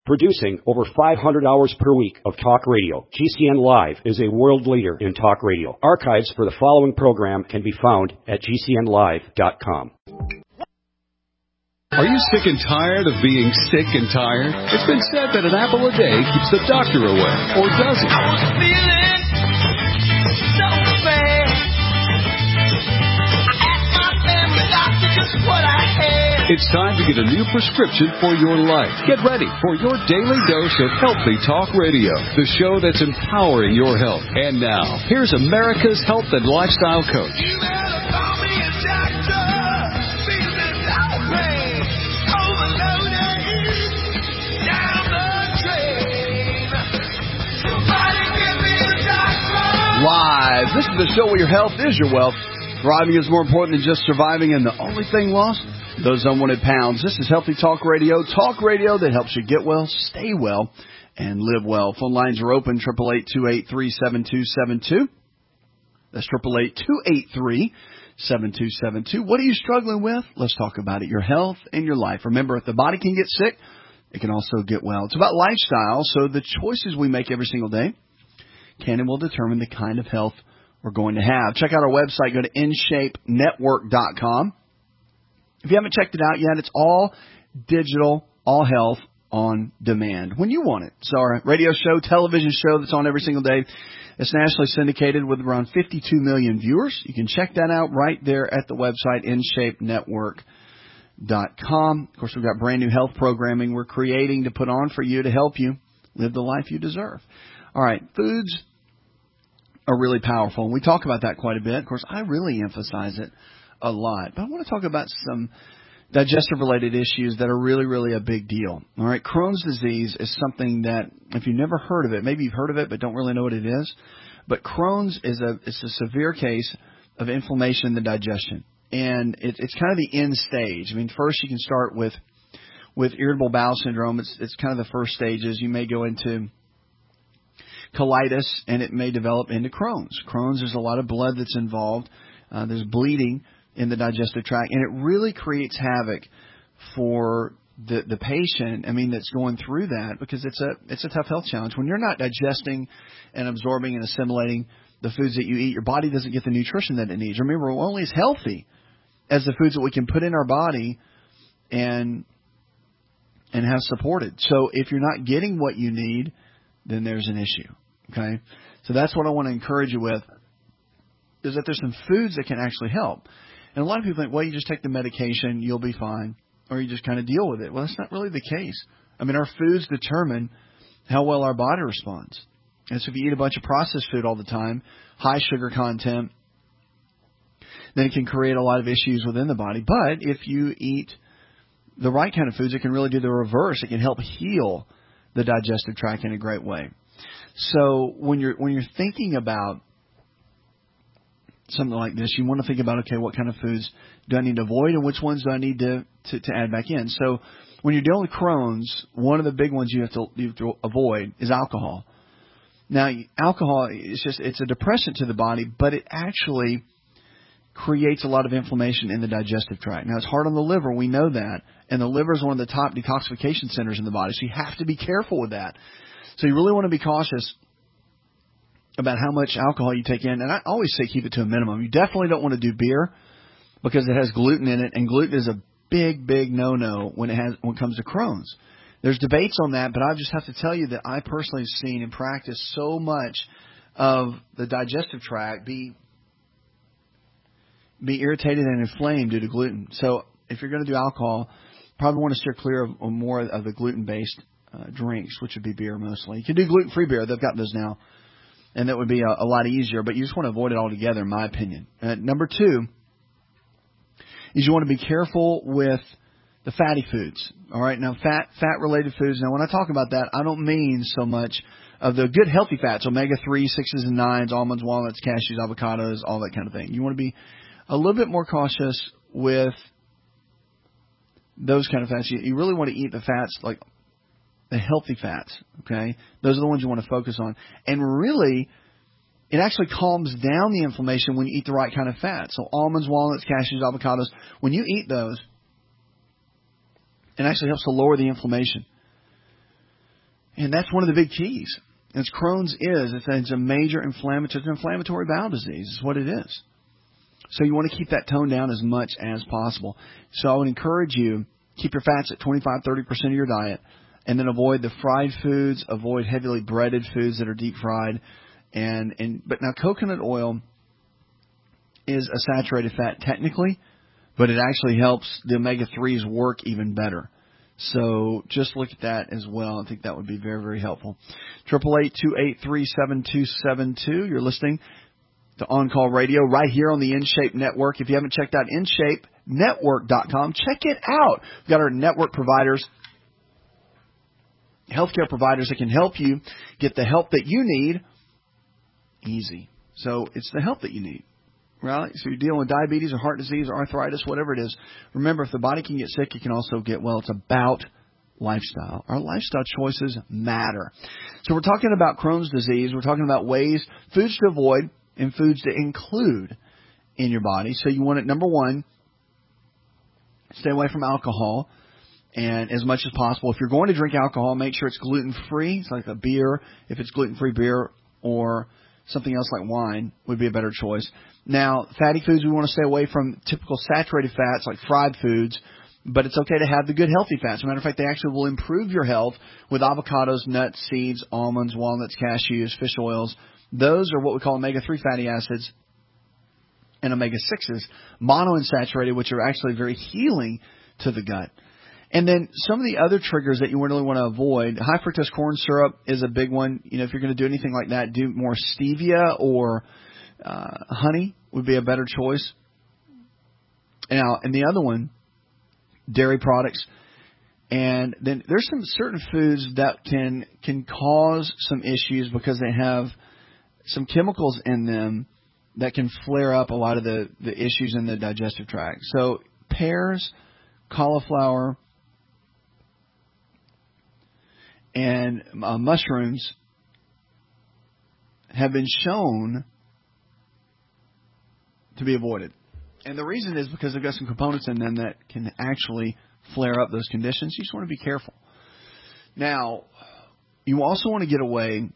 Producing over 500 hours per week of talk radio, GCN Live is a world leader in talk radio. Archives for the following program can be found at GCNlive.com. Are you sick and tired of being sick and tired? It's been said that an apple a day keeps the doctor away, or does it? I was feeling so bad. I asked my family doctor just what I had. It's time to get a new prescription for your life. Get ready for your daily dose of Healthy Talk Radio, the show that's empowering your health. And now, here's America's health and lifestyle coach. You better call me a doctor. Feeling outraged. Live. This is the show where your health is your wealth. Thriving is more important than just surviving, and the only thing lost, those unwanted pounds. This is Healthy Talk Radio that helps you get well, stay well, and live well. Phone lines are open, 888-283-7272. That's 888-283-7272. What are you struggling with? Let's talk about it. Your health and your life. Remember, if the body can get sick, it can also get well. It's about lifestyle, so the choices we make every single day can and will determine the kind of health we're going to have. Check out our website. Go to InShapeNetwork.com. If you haven't checked it out yet, it's all digital, all health on demand when you want it. So our radio show, television show that's on every single day. It's nationally syndicated with around 52 million viewers. You can check that out right there at the website, InShapeNetwork.com. Of course, we've got brand new health programming we're creating to put on for you to help you live the life you deserve. All right, foods are really powerful, and we talk about that quite a bit. Of course, I really emphasize it a lot. But I want to talk about some digestive-related issues that are really, really a big deal. All right, Crohn's disease is something that, if you've never heard of it, maybe you've heard of it but don't really know what it is, but Crohn's is a severe case of inflammation in the digestion, and it's kind of the end stage. I mean, first you can start with irritable bowel syndrome. It's kind of the first stages. You may go into colitis, and it may develop into Crohn's. Crohn's, there's a lot of blood that's involved. There's bleeding in the digestive tract, and it really creates havoc for the patient, that's going through that, because it's a tough health challenge. When you're not digesting and absorbing and assimilating the foods that you eat, your body doesn't get the nutrition that it needs. Remember, we're only as healthy as the foods that we can put in our body and have supported. So if you're not getting what you need, then there's an issue. Okay? So that's what I want to encourage you with, is that there's some foods that can actually help. And a lot of people think, well, you just take the medication, you'll be fine, or you just kind of deal with it. Well, that's not really the case. Our foods determine how well our body responds. And so if you eat a bunch of processed food all the time, high sugar content, then it can create a lot of issues within the body. But if you eat the right kind of foods, it can really do the reverse. It can help heal the digestive tract in a great way. So when you're thinking about something like this, you want to think about, okay, what kind of foods do I need to avoid and which ones do I need to add back in? So when you're dealing with Crohn's, one of the big ones you have to avoid is alcohol. Now, alcohol it's a depressant to the body, but it actually creates a lot of inflammation in the digestive tract. Now, it's hard on the liver. We know that. And the liver is one of the top detoxification centers in the body. So you have to be careful with that. So you really want to be cautious about how much alcohol you take in. And I always say keep it to a minimum. You definitely don't want to do beer because it has gluten in it. And gluten is a big, big no-no when it comes to Crohn's. There's debates on that, but I just have to tell you that I personally have seen and practiced so much of the digestive tract be irritated and inflamed due to gluten. So if you're going to do alcohol, probably want to steer clear of more of the gluten-based drinks, which would be beer mostly. You can do gluten-free beer. They've got those now, and that would be a lot easier, but you just want to avoid it altogether, in my opinion. Number two is you want to be careful with the fatty foods. All right, now fat-related foods. Now, when I talk about that, I don't mean so much of the good healthy fats, omega-3, 6s, and 9s, almonds, walnuts, cashews, avocados, all that kind of thing. You want to be a little bit more cautious with those kind of fats. You really want to eat the fats, like the healthy fats, okay? Those are the ones you want to focus on. And really, it actually calms down the inflammation when you eat the right kind of fat. So almonds, walnuts, cashews, avocados, when you eat those, it actually helps to lower the inflammation. And that's one of the big keys. As Crohn's is, it's a major inflammatory bowel disease. Is what it is. So you want to keep that tone down as much as possible. So I would encourage you, keep your fats at 25-30% of your diet, and then avoid the fried foods, avoid heavily breaded foods that are deep fried. But now coconut oil is a saturated fat technically, but it actually helps the omega-3s work even better. So just look at that as well. I think that would be very, very helpful. 888-283-7272. You're listening to On Call Radio right here on the InShape Network. If you haven't checked out InShapeNetwork.com, check it out. We've got our network providers, healthcare providers that can help you get the help that you need easy. So it's the help that you need. Right? So you're dealing with diabetes or heart disease or arthritis, whatever it is. Remember, if the body can get sick, it can also get well. It's about lifestyle. Our lifestyle choices matter. So we're talking about Crohn's disease. We're talking about foods to avoid and foods to include in your body. So you want it, number one, stay away from alcohol and as much as possible. If you're going to drink alcohol, make sure it's gluten-free. It's like a beer. If it's gluten-free beer or something else like wine would be a better choice. Now, fatty foods, we want to stay away from typical saturated fats like fried foods, but it's okay to have the good healthy fats. As a matter of fact, they actually will improve your health with avocados, nuts, seeds, almonds, walnuts, cashews, fish oils. Those are what we call omega-3 fatty acids and omega-6s, monounsaturated, which are actually very healing to the gut. And then some of the other triggers that you really want to avoid, high fructose corn syrup is a big one. You know, if you're going to do anything like that, do more stevia or honey would be a better choice. Now, and the other one, dairy products. And then there's some certain foods that can cause some issues because they have some chemicals in them that can flare up a lot of the issues in the digestive tract. So pears, cauliflower, and mushrooms have been shown to be avoided. And the reason is because they've got some components in them that can actually flare up those conditions. You just want to be careful. Now, you also want to get away, in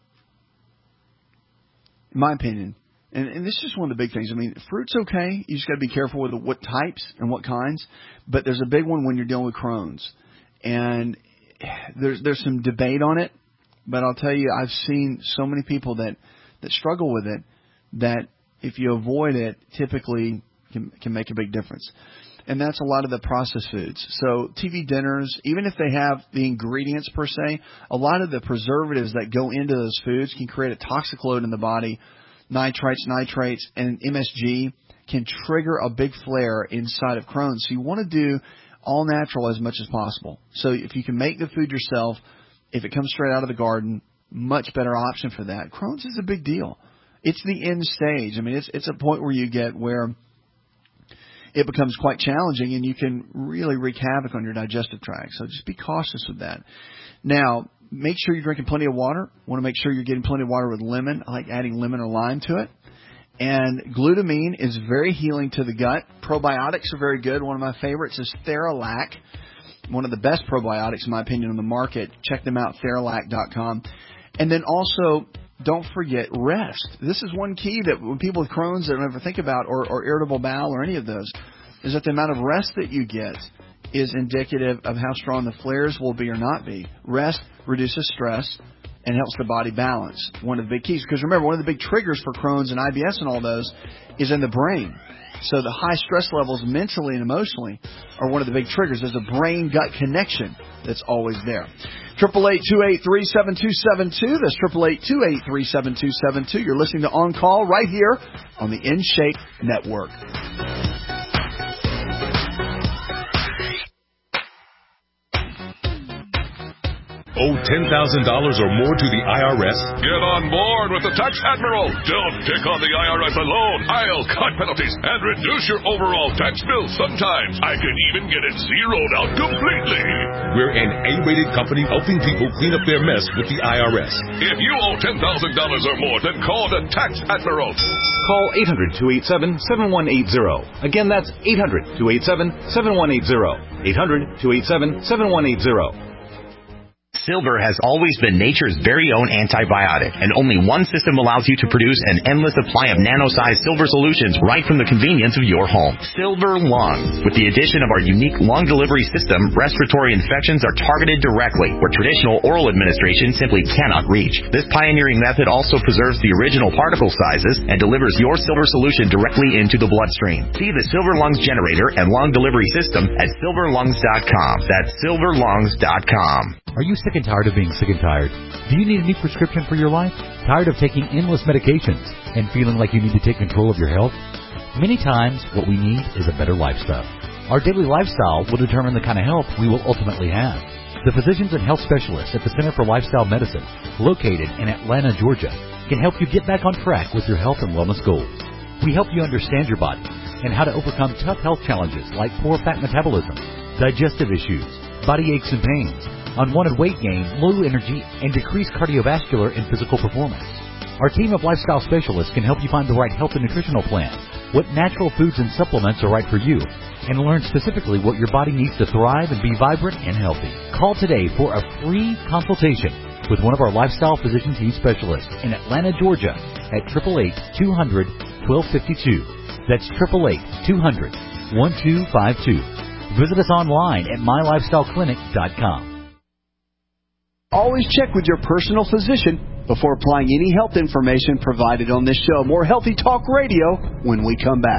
my opinion, and this is just one of the big things. I mean, fruit's okay. You just got to be careful with what types and what kinds. But there's a big one when you're dealing with Crohn's. And there's some debate on it. But I'll tell you, I've seen so many people that struggle with it that if you avoid it, typically can make a big difference. And that's a lot of the processed foods. So TV dinners, even if they have the ingredients per se, a lot of the preservatives that go into those foods can create a toxic load in the body. Nitrates, and MSG can trigger a big flare inside of Crohn's. So you want to do all natural as much as possible. So if you can make the food yourself, if it comes straight out of the garden, much better option for that. Crohn's is a big deal. It's the end stage. I mean, it's a point where you get where it becomes quite challenging and you can really wreak havoc on your digestive tract. So just be cautious with that. Now, make sure you're drinking plenty of water. Want to make sure you're getting plenty of water with lemon. I like adding lemon or lime to it. And glutamine is very healing to the gut. Probiotics are very good. One of my favorites is Theralac, one of the best probiotics, in my opinion, on the market. Check them out, Theralac.com. And then also, don't forget rest. This is one key that when people with Crohn's don't ever think about, or irritable bowel or any of those, is that the amount of rest that you get is indicative of how strong the flares will be or not be. Rest reduces stress and helps the body balance. One of the big keys. Because remember, one of the big triggers for Crohn's and IBS and all those is in the brain. So the high stress levels mentally and emotionally are one of the big triggers. There's a brain-gut connection that's always there. 888-283-7272. That's 888-283-7272. You're listening to On Call right here on the InShape Network. Owe $10,000 or more to the IRS? Get on board with the Tax Admiral. Don't take on the IRS alone. I'll cut penalties and reduce your overall tax bill. Sometimes I can even get it zeroed out completely. We're an A-rated company helping people clean up their mess with the IRS. If you owe $10,000 or more, then call the Tax Admiral. Call 800-287-7180. Again, that's 800-287-7180. 800-287-7180. Silver has always been nature's very own antibiotic, and only one system allows you to produce an endless supply of nano-sized silver solutions right from the convenience of your home. Silver Lungs. With the addition of our unique lung delivery system, respiratory infections are targeted directly, where traditional oral administration simply cannot reach. This pioneering method also preserves the original particle sizes and delivers your silver solution directly into the bloodstream. See the Silver Lungs generator and lung delivery system at silverlungs.com. That's silverlungs.com. Are you sick and tired of being sick and tired? Do you need a new prescription for your life? Tired of taking endless medications and feeling like you need to take control of your health? Many times, what we need is a better lifestyle. Our daily lifestyle will determine the kind of health we will ultimately have. The physicians and health specialists at the Center for Lifestyle Medicine, located in Atlanta, Georgia, can help you get back on track with your health and wellness goals. We help you understand your body and how to overcome tough health challenges like poor fat metabolism, digestive issues, body aches and pains, unwanted weight gain, low energy, and decreased cardiovascular and physical performance. Our team of lifestyle specialists can help you find the right health and nutritional plan, what natural foods and supplements are right for you, and learn specifically what your body needs to thrive and be vibrant and healthy. Call today for a free consultation with one of our lifestyle physician team specialists in Atlanta, Georgia at 888-200-1252. That's 888-200-1252. Visit us online at mylifestyleclinic.com. Always check with your personal physician before applying any health information provided on this show. More Healthy Talk Radio when we come back.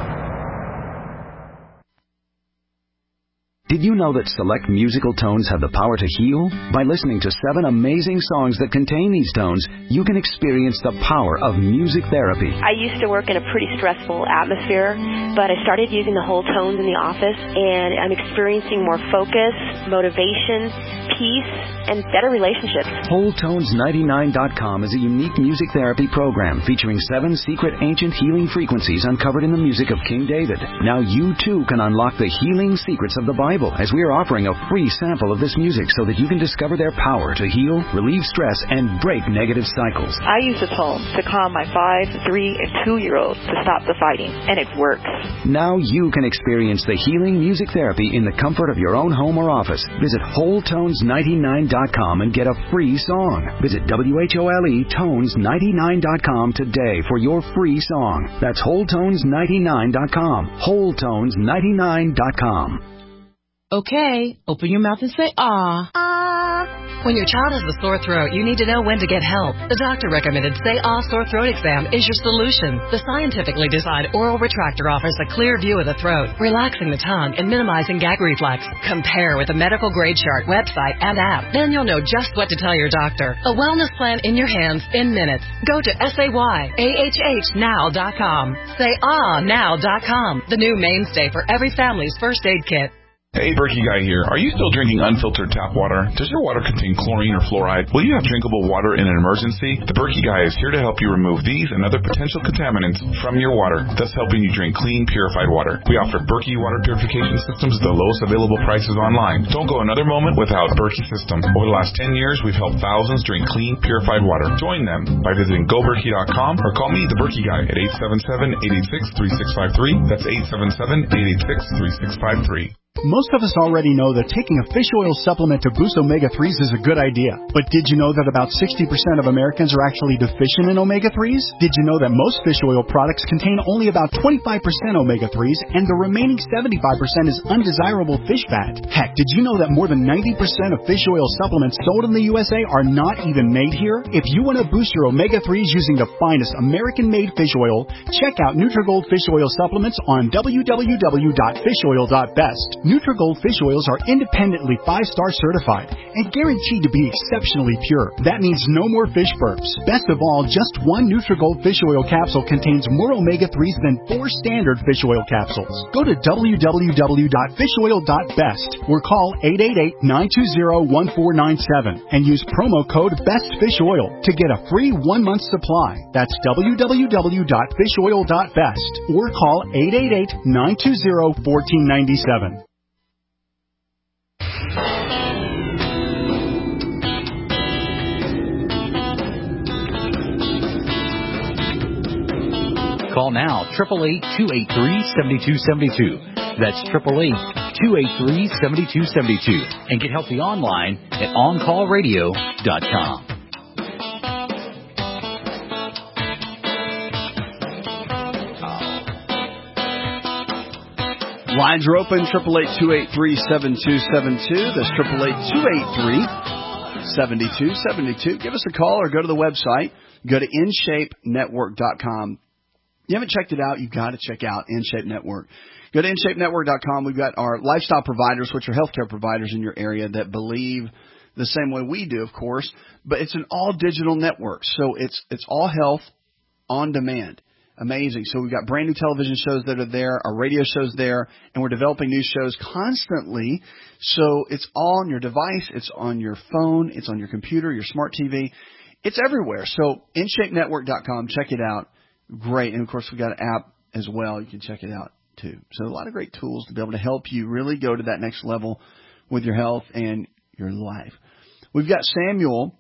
Did you know that select musical tones have the power to heal? By listening to 7 amazing songs that contain these tones, you can experience the power of music therapy. I used to work in a pretty stressful atmosphere, but I started using the whole tones in the office, and I'm experiencing more focus, motivation, peace, and better relationships. WholeTones99.com is a unique music therapy program featuring 7 secret ancient healing frequencies uncovered in the music of King David. Now you too can unlock the healing secrets of the Bible, as we are offering a free sample of this music so that you can discover their power to heal, relieve stress, and break negative cycles. I use the tones to calm my 5, 3, and 2-year-olds to stop the fighting, and it works. Now you can experience the healing music therapy in the comfort of your own home or office. Visit WholeTones99.com and get a free song. Visit WHOLETones99.com today for your free song. That's WholeTones99.com. WholeTones99.com. Okay, open your mouth and say, ah. Ah. When your child has a sore throat, you need to know when to get help. The doctor recommended Say Ah Sore Throat Exam is your solution. The scientifically designed oral retractor offers a clear view of the throat, relaxing the tongue and minimizing gag reflex. Compare with a medical grade chart, website, and app. Then you'll know just what to tell your doctor. A wellness plan in your hands in minutes. Go to SayAHHnow.com. SayAhNow.com, the new mainstay for every family's first aid kit. Hey, Berkey Guy here. Are you still drinking unfiltered tap water? Does your water contain chlorine or fluoride? Will you have drinkable water in an emergency? The Berkey Guy is here to help you remove these and other potential contaminants from your water, thus helping you drink clean, purified water. We offer Berkey water purification systems at the lowest available prices online. Don't go another moment without Berkey system. Over the last 10 years, we've helped thousands drink clean, purified water. Join them by visiting GoBerkey.com or call me, the Berkey Guy, at 877-886-3653. That's 877-886-3653. Most of us already know that taking a fish oil supplement to boost omega-3s is a good idea. But did you know that about 60% of Americans are actually deficient in omega-3s? Did you know that most fish oil products contain only about 25% omega-3s and the remaining 75% is undesirable fish fat? Heck, did you know that more than 90% of fish oil supplements sold in the USA are not even made here? If you want to boost your omega-3s using the finest American-made fish oil, check out Nutrigold Fish Oil Supplements on www.fishoil.best. Nutrigold fish oils are independently 5-star certified and guaranteed to be exceptionally pure. That means no more fish burps. Best of all, just one Nutrigold fish oil capsule contains more omega-3s than 4 standard fish oil capsules. Go to www.fishoil.best or call 888-920-1497 and use promo code BESTFISHOIL to get a free 1-month supply. That's www.fishoil.best or call 888-920-1497. Call now, 888-283-7272. That's 888-283-7272 and get healthy online at OnCallRadio.com. Lines are open, 888-283-7272. That's 888-283-7272. Give us a call or go to the website. Go to InShapeNetwork.com. You haven't checked it out, you've got to check out InShape Network. Go to InShapeNetwork.com. We've got our lifestyle providers, which are healthcare providers in your area that believe the same way we do, of course. But it's an all-digital network, so it's all health on demand. Amazing. So we've got brand new television shows that are there, our radio shows there, and we're developing new shows constantly. So it's all on your device, it's on your phone, it's on your computer, your smart TV. It's everywhere. So InShapeNetwork.com, check it out. Great. And, of course, we've got an app as well. You can check it out, too. So a lot of great tools to be able to help you really go to that next level with your health and your life. We've got Samuel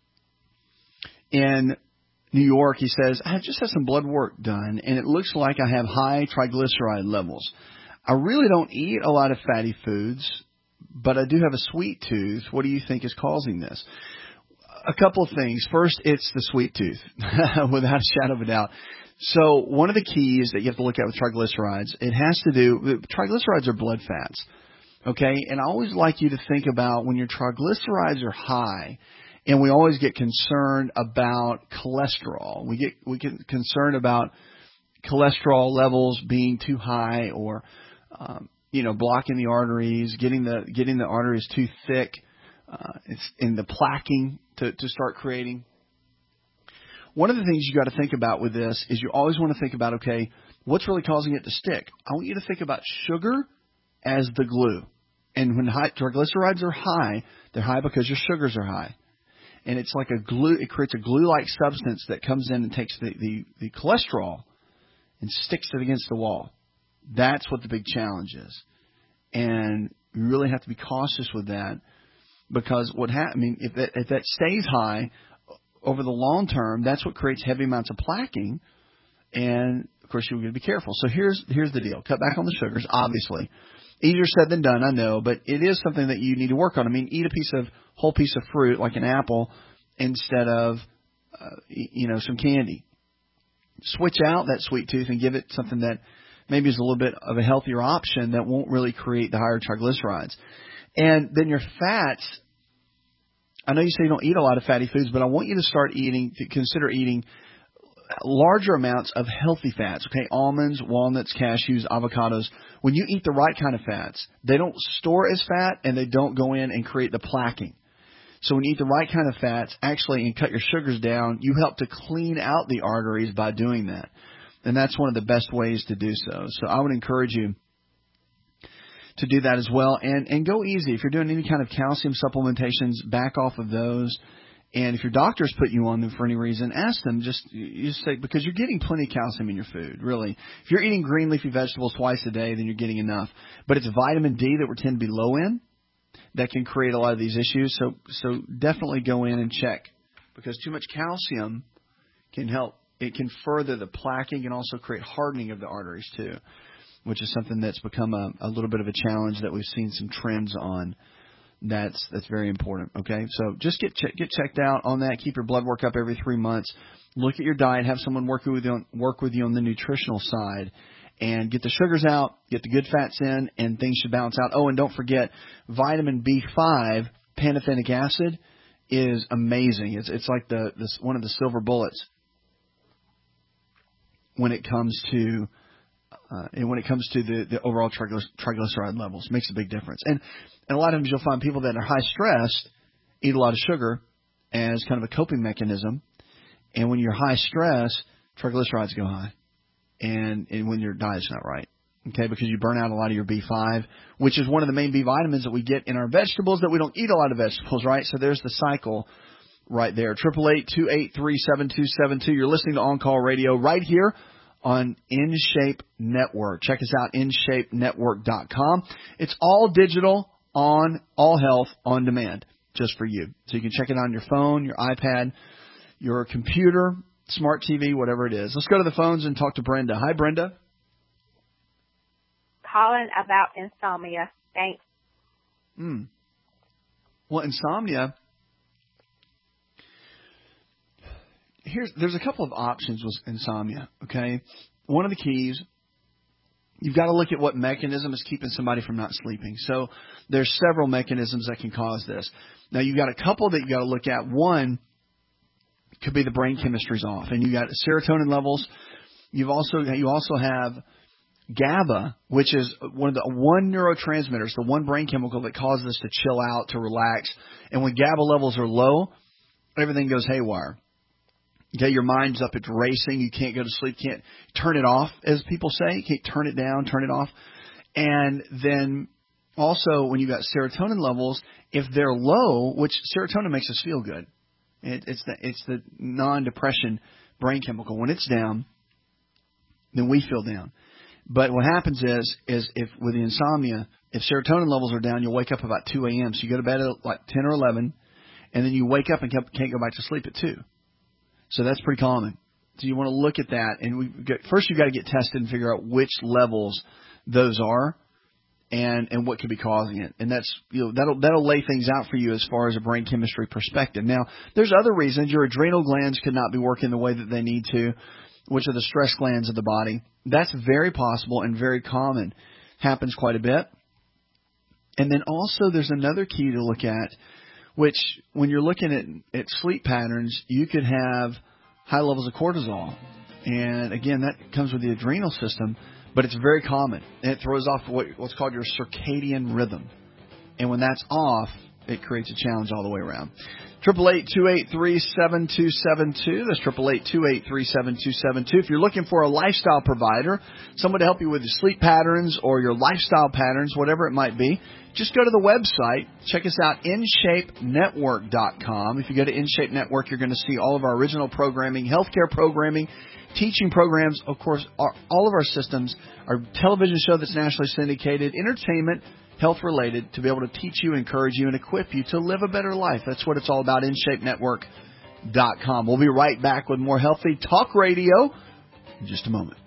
in New York. He says, I just had some blood work done, and it looks like I have high triglyceride levels. I really don't eat a lot of fatty foods, but I do have a sweet tooth. What do you think is causing this? A couple of things. First, it's the sweet tooth, without a shadow of a doubt. So one of the keys that you have to look at with triglycerides, it has to do, triglycerides are blood fats, okay? And I always like you to think about when your triglycerides are high, and we always get concerned about cholesterol. We get concerned about cholesterol levels being too high or, blocking the arteries, getting the arteries too thick. It's in the plaquing to start creating. One of the things you got to think about with this is you always want to think about, okay, what's really causing it to stick? I want you to think about sugar as the glue. And when triglycerides are high, they're high because your sugars are high. And it's like a glue. It creates a glue-like substance that comes in and takes the cholesterol and sticks it against the wall. That's what the big challenge is. And you really have to be cautious with that because if that stays high over the long term, that's what creates heavy amounts of plaquing. And, of course, you're going to be careful. So here's the deal. Cut back on the sugars, obviously. Easier said than done, I know, but it is something that you need to work on. I mean, eat a whole piece of fruit like an apple instead of, some candy. Switch out that sweet tooth and give it something that maybe is a little bit of a healthier option that won't really create the higher triglycerides. And then your fats, I know you say you don't eat a lot of fatty foods, but I want you to consider eating larger amounts of healthy fats, okay? Almonds, walnuts, cashews, avocados. When you eat the right kind of fats, they don't store as fat and they don't go in and create the plaquing. So when you eat the right kind of fats, actually, and cut your sugars down, you help to clean out the arteries by doing that. And that's one of the best ways to do so. So I would encourage you to do that as well. And go easy. If you're doing any kind of calcium supplementations, back off of those. And if your doctor's put you on them for any reason, ask them. You say, because you're getting plenty of calcium in your food, really. If you're eating green leafy vegetables twice a day, then you're getting enough. But it's vitamin D that we tend to be low in that can create a lot of these issues. So definitely go in and check, because too much calcium can help. It can further the plaquing and also create hardening of the arteries too, which is something that's become a little bit of a challenge that we've seen some trends on. That's very important. Okay, so just get checked out on that. Keep your blood work up every 3 months. Look at your diet. Have someone work with you on the nutritional side, and get the sugars out, get the good fats in, and things should balance out. Oh, and don't forget, vitamin B5, pantothenic acid, is amazing. It's like one of the silver bullets when it comes to the overall triglyceride levels. Makes a big difference. And a lot of times you'll find people that are high stressed eat a lot of sugar as kind of a coping mechanism. And when you're high stress, triglycerides go high. And when your diet's not right. Okay, because you burn out a lot of your B5, which is one of the main B vitamins that we get in our vegetables, that we don't eat a lot of vegetables, right? So there's the cycle right there. 888-283-7272. You're listening to On Call Radio right here on InShape Network. Check us out, InShapeNetwork.com. It's all digital, all health, on demand, just for you. So you can check it on your phone, your iPad, your computer, smart TV, whatever it is. Let's go to the phones and talk to Brenda. Hi, Brenda. Calling about insomnia. Thanks. Well, insomnia, there's a couple of options with insomnia, okay? One of the keys, you've got to look at what mechanism is keeping somebody from not sleeping. So there's several mechanisms that can cause this. Now, you've got a couple that you've got to look at. One could be the brain chemistry's off, and you got serotonin levels. You also have GABA, which is one neurotransmitter. It's the one brain chemical that causes us to chill out, to relax. And when GABA levels are low, everything goes haywire. Okay, your mind's up, it's racing. You can't go to sleep, can't turn it off, as people say. You can't turn it down, turn it off. And then also, when you got serotonin levels, if they're low, which serotonin makes us feel good. It's the non-depression brain chemical. When it's down, then we feel down. But what happens is if with the insomnia, if serotonin levels are down, you'll wake up about 2 a.m. So you go to bed at like 10 or 11, and then you wake up and can't go back to sleep at 2. So that's pretty common. So you want to look at that, and first you've got to get tested and figure out which levels those are, and what could be causing it. And that's that'll lay things out for you as far as a brain chemistry perspective. Now, there's other reasons. Your adrenal glands could not be working the way that they need to, which are the stress glands of the body. That's very possible and very common. Happens quite a bit. And then also there's another key to look at, which when you're looking at sleep patterns, you could have high levels of cortisol. And again, that comes with the adrenal system, but it's very common. And it throws off what's called your circadian rhythm. And when that's off, it creates a challenge all the way around. 888-283-7272. That's 888-283-7272. If you're looking for a lifestyle provider, someone to help you with your sleep patterns or your lifestyle patterns, whatever it might be, just go to the website. Check us out, InShapeNetwork.com. If you go to InShape Network, you're going to see all of our original programming, healthcare programming, teaching programs, of course, all of our systems, our television show that's nationally syndicated, entertainment, health-related, to be able to teach you, encourage you, and equip you to live a better life. That's what it's all about, InShapeNetwork.com. We'll be right back with more Healthy Talk Radio in just a moment.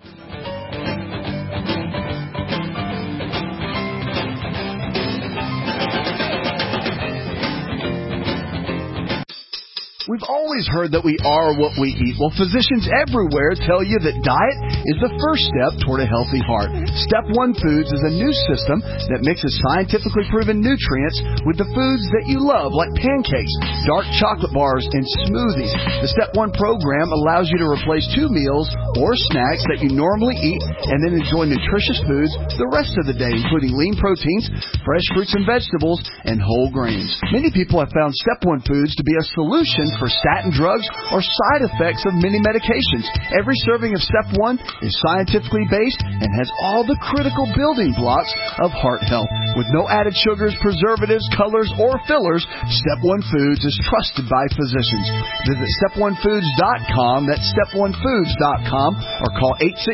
We've always heard that we are what we eat. Well, physicians everywhere tell you that diet is the first step toward a healthy heart. Step 1 Foods is a new system that mixes scientifically proven nutrients with the foods that you love, like pancakes, dark chocolate bars, and smoothies. The Step 1 program allows you to replace 2 meals or snacks that you normally eat and then enjoy nutritious foods the rest of the day, including lean proteins, fresh fruits and vegetables, and whole grains. Many people have found Step 1 Foods to be a solution for statin drugs or side effects of many medications. Every serving of Step 1 is scientifically based and has all the critical building blocks of heart health. With no added sugars, preservatives, colors, or fillers, Step 1 Foods is trusted by physicians. Visit step1foods.com, that's step1foods.com, or call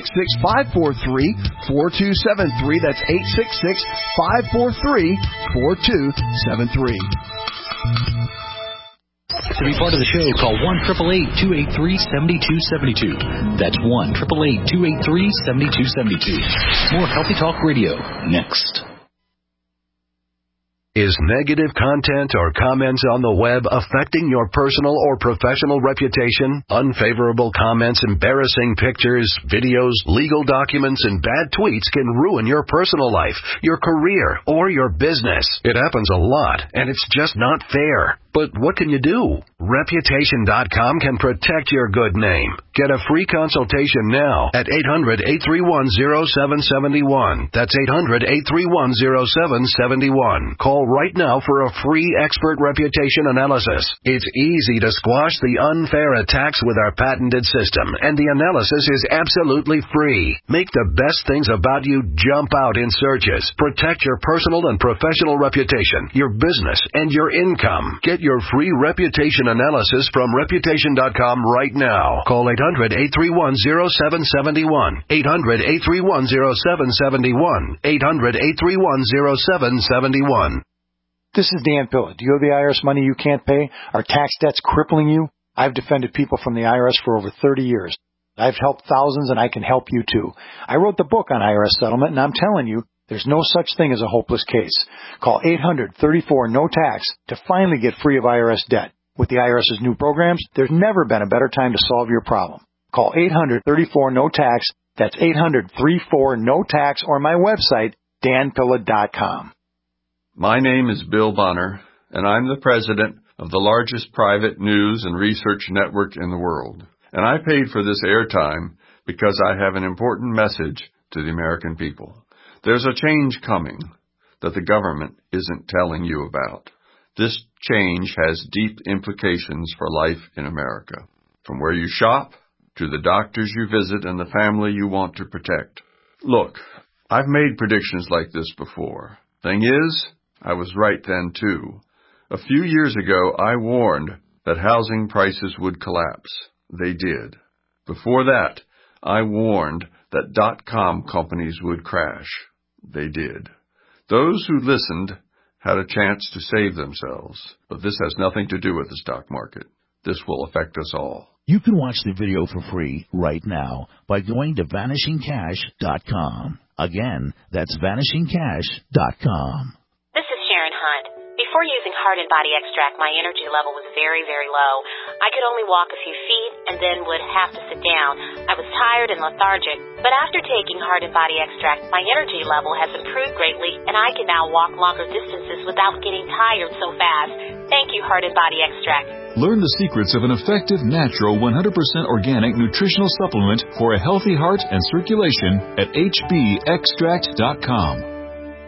866-543-4273. That's 866-543-4273. To be part of the show, call 1-888-283-7272. That's 1-888-283-7272. More Healthy Talk Radio next. Is negative content or comments on the web affecting your personal or professional reputation? Unfavorable comments, embarrassing pictures, videos, legal documents, and bad tweets can ruin your personal life, your career, or your business. It happens a lot, and it's just not fair. But what can you do? Reputation.com can protect your good name. Get a free consultation now at 800-831-0771. That's 800-831-0771. Call right now for a free expert reputation analysis. It's easy to squash the unfair attacks with our patented system, and the analysis is absolutely free. Make the best things about you jump out in searches. Protect your personal and professional reputation, your business, and your income. Get your free reputation analysis from Reputation.com right now. Call 800-831-0771. 800-831-0771. 800-831-0771. This is Dan Pilla. Do you owe the IRS money you can't pay? Are tax debts crippling you? I've defended people from the IRS for over 30 years. I've helped thousands, and I can help you too. I wrote the book on IRS settlement, and I'm telling you, There's no such thing as a hopeless case. Call 800-34-NO-TAX to finally get free of IRS debt. With the IRS's new programs, there's never been a better time to solve your problem. Call 800-34-NO-TAX. That's 800-34-NO-TAX, or my website, danpilla.com. My name is Bill Bonner, and I'm the president of the largest private news and research network in the world. And I paid for this airtime because I have an important message to the American people. There's a change coming that the government isn't telling you about. This change has deep implications for life in America, from where you shop to the doctors you visit and the family you want to protect. Look, I've made predictions like this before. Thing is, I was right then too. A few years ago, I warned that housing prices would collapse. They did. Before that, I warned that .com companies would crash. They did. Those who listened had a chance to save themselves. But this has nothing to do with the stock market. This will affect us all. You can watch the video for free right now by going to vanishingcash.com. Again, that's vanishingcash.com. This is Sharon Hunt. Before using Heart and Body Extract, my energy level was very, very low. I could only walk a few feet and then would have to sit down. I was tired and lethargic. But after taking Heart and Body Extract, my energy level has improved greatly, and I can now walk longer distances without getting tired so fast. Thank you, Heart and Body Extract. Learn the secrets of an effective, natural, 100% organic nutritional supplement for a healthy heart and circulation at hbextract.com.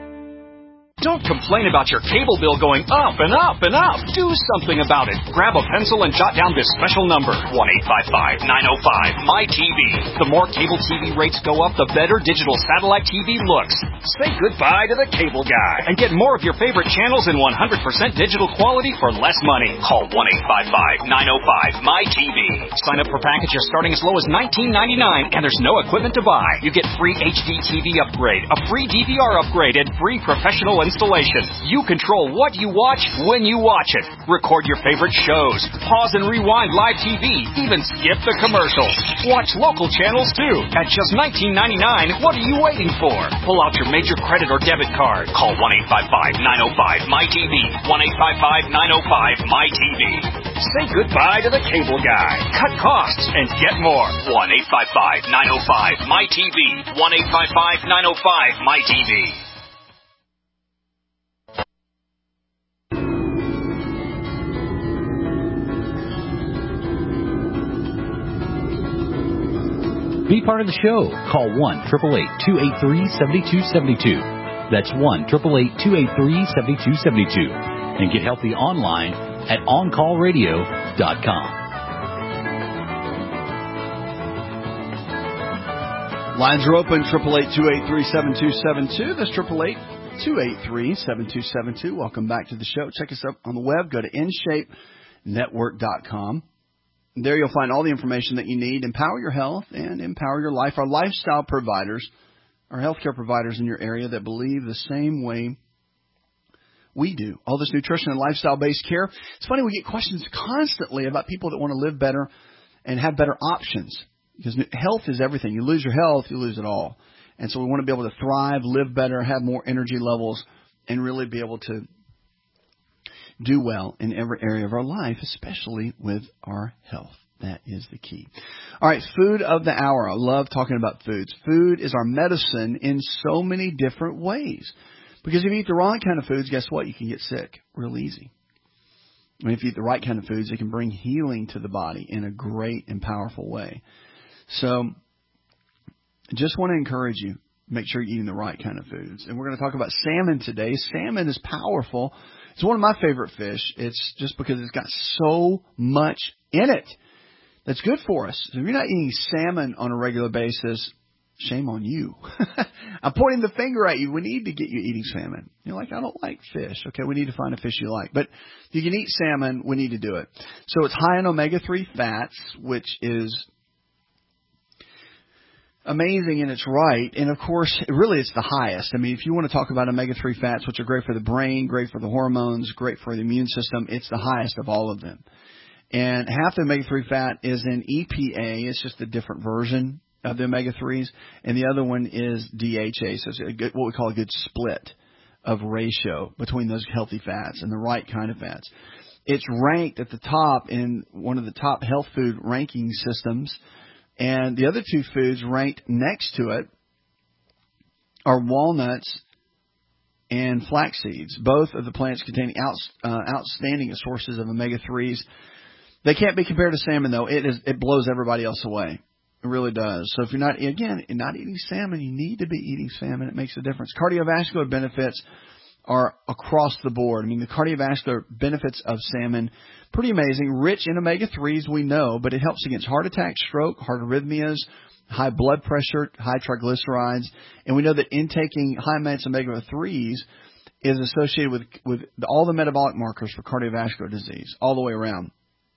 Don't complain about your cable bill going up and up and up. Do something about it. Grab a pencil and jot down this special number, 1-855-905-MY-TV. The more cable TV rates go up, the better digital satellite TV looks. Say goodbye to the cable guy and get more of your favorite channels in 100% digital quality for less money. Call 1-855-905-MY-TV. Sign up for packages starting as low as $19.99, and there's no equipment to buy. You get free HD TV upgrade, a free DVR upgrade, and free professional installation. You control what you watch when you watch it. Record your favorite shows. Pause and rewind live TV. Even skip the commercials. Watch local channels too. At just $19.99, what are you waiting for? Pull out your major credit or debit card. Call 1-855-905-MY-TV. 1-855-905-MY-TV. Say goodbye to the cable guy. Cut costs and get more. 1-855-905-MY-TV. 1-855-905-MY-TV. Be part of the show. Call 1-888-283-7272. That's 1-888-283-7272. And get healthy online at OnCallRadio.com. Lines are open, 888-283-7272. That's 888-283-7272. Welcome back to the show. Check us out on the web. Go to InShapeNetwork.com. There you'll find all the information that you need. Empower your health and empower your life. Our lifestyle providers, our healthcare providers in your area that believe the same way we do. All this nutrition and lifestyle-based care. It's funny, we get questions constantly about people that want to live better and have better options. Because health is everything. You lose your health, you lose it all. And so we want to be able to thrive, live better, have more energy levels, and really be able to do well in every area of our life, especially with our health. That is the key. All right, food of the hour. I love talking about foods. Food is our medicine in so many different ways. Because if you eat the wrong kind of foods, guess what? You can get sick real easy. And if you eat the right kind of foods, it can bring healing to the body in a great and powerful way. So just want to encourage you, make sure you're eating the right kind of foods. And we're going to talk about salmon today. Salmon is powerful. It's one of my favorite fish. It's just because it's got so much in it that's good for us. So if you're not eating salmon on a regular basis, shame on you. I'm pointing the finger at you. We need to get you eating salmon. You're like, I don't like fish. Okay, we need to find a fish you like. But if you can eat salmon, we need to do it. So it's high in omega-3 fats, which is amazing in its right. And, of course, really it's the highest. I mean, if you want to talk about omega-3 fats, which are great for the brain, great for the hormones, great for the immune system, it's the highest of all of them. And half the omega-3 fat is in EPA. It's just a different version. of the omega-3s, and the other one is DHA. So it's what we call a good split of ratio between those healthy fats and the right kind of fats. It's ranked at the top in one of the top health food ranking systems, and the other two foods ranked next to it are walnuts and flax seeds. Both of the plants containing outstanding sources of omega-3s. They can't be compared to salmon, though. It blows everybody else away. It really does. So if you're not eating salmon, you need to be eating salmon. It makes a difference. Cardiovascular benefits are across the board. I mean, the cardiovascular benefits of salmon, pretty amazing. Rich in omega-3s, we know, but it helps against heart attack, stroke, heart arrhythmias, high blood pressure, high triglycerides. And we know that intaking high amounts of omega-3s is associated with all the metabolic markers for cardiovascular disease all the way around.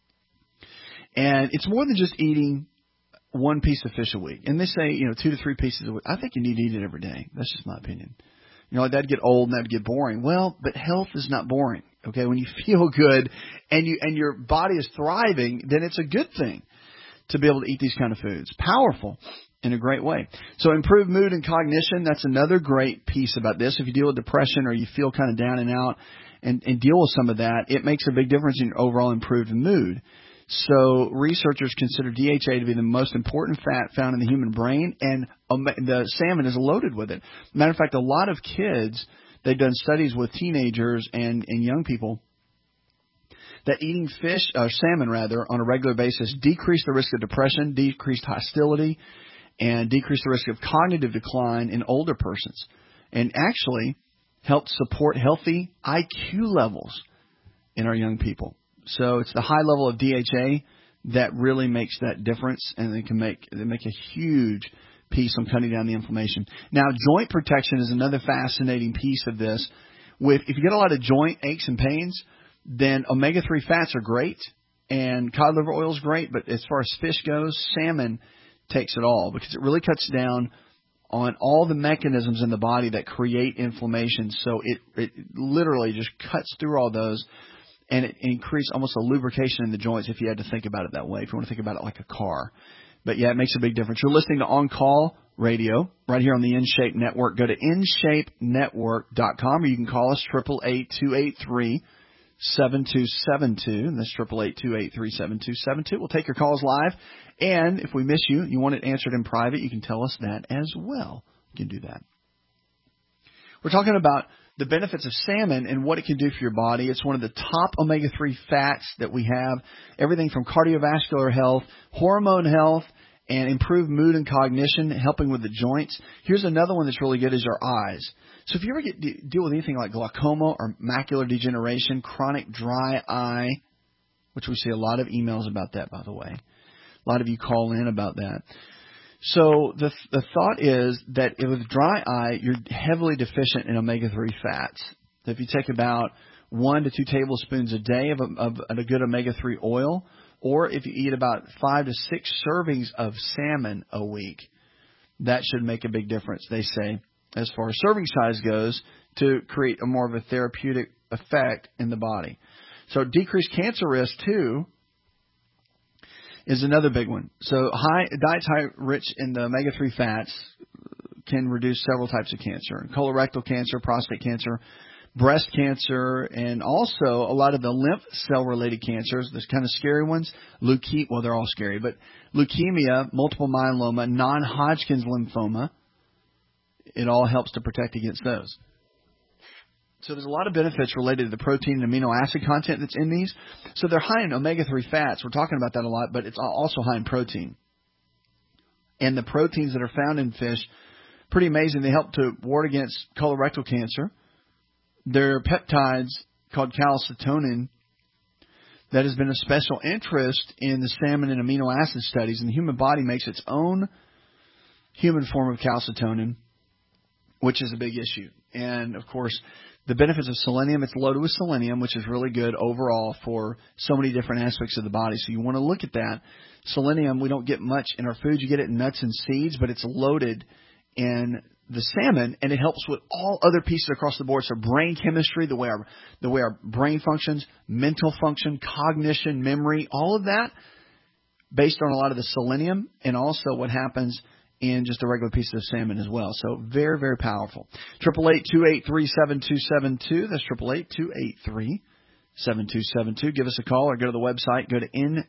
And it's more than just eating one piece of fish a week. And they say, 2 to 3 pieces a week. I think you need to eat it every day. That's just my opinion. That'd get old and that'd get boring. Well, but health is not boring. Okay, when you feel good and your body is thriving, then it's a good thing to be able to eat these kind of foods. Powerful in a great way. So improved mood and cognition, that's another great piece about this. If you deal with depression or you feel kind of down and out and deal with some of that, it makes a big difference in your overall improved mood. So researchers consider DHA to be the most important fat found in the human brain, and the salmon is loaded with it. Matter of fact, a lot of kids, they've done studies with teenagers and young people that eating salmon on a regular basis decreased the risk of depression, decreased hostility, and decreased the risk of cognitive decline in older persons, and actually helped support healthy IQ levels in our young people. So it's the high level of DHA that really makes that difference, and they make a huge piece on cutting down the inflammation. Now, joint protection is another fascinating piece of this. If you get a lot of joint aches and pains, then omega-3 fats are great, and cod liver oil is great, but as far as fish goes, salmon takes it all because it really cuts down on all the mechanisms in the body that create inflammation. So it literally just cuts through all those. And it increases almost a lubrication in the joints if you had to think about it that way, if you want to think about it like a car. But, yeah, it makes a big difference. You're listening to On Call Radio right here on the InShape Network. Go to InShapeNetwork.com, or you can call us 888-283-7272. And that's 888-283-7272. We'll take your calls live. And if we miss you, you want it answered in private, you can tell us that as well. You can do that. We're talking about the benefits of salmon and what it can do for your body. It's one of the top omega-3 fats that we have. Everything from cardiovascular health, hormone health, and improved mood and cognition, helping with the joints. Here's another one that's really good is your eyes. So if you ever deal with anything like glaucoma or macular degeneration, chronic dry eye, which we see a lot of emails about that, by the way. A lot of you call in about that. So the thought is that with dry eye, you're heavily deficient in omega-3 fats. So if you take about 1 to 2 tablespoons a day of a good omega-3 oil, or if you eat about 5 to 6 servings of salmon a week, that should make a big difference, they say, as far as serving size goes, to create a more of a therapeutic effect in the body. So decreased cancer risk, too, is another big one. So diets rich in the omega-3 fats can reduce several types of cancer: colorectal cancer, prostate cancer, breast cancer, and also a lot of the lymph cell-related cancers, those kind of scary ones. Well, they're all scary, but leukemia, multiple myeloma, non-Hodgkin's lymphoma, it all helps to protect against those. So there's a lot of benefits related to the protein and amino acid content that's in these. So they're high in omega-3 fats. We're talking about that a lot, but it's also high in protein. And the proteins that are found in fish, pretty amazing. They help to ward against colorectal cancer. There are peptides called calcitonin that has been of special interest in the salmon and amino acid studies. And the human body makes its own human form of calcitonin, which is a big issue. And, of course, the benefits of selenium, it's loaded with selenium, which is really good overall for so many different aspects of the body. So you want to look at that. Selenium, we don't get much in our food. You get it in nuts and seeds, but it's loaded in the salmon, and it helps with all other pieces across the board. So brain chemistry, the way our brain functions, mental function, cognition, memory, all of that based on a lot of the selenium, and also what happens in just a regular piece of salmon as well. So very, very powerful. 888-283-7272. That's 888-283-7272. Give us a call or go to the website. Go to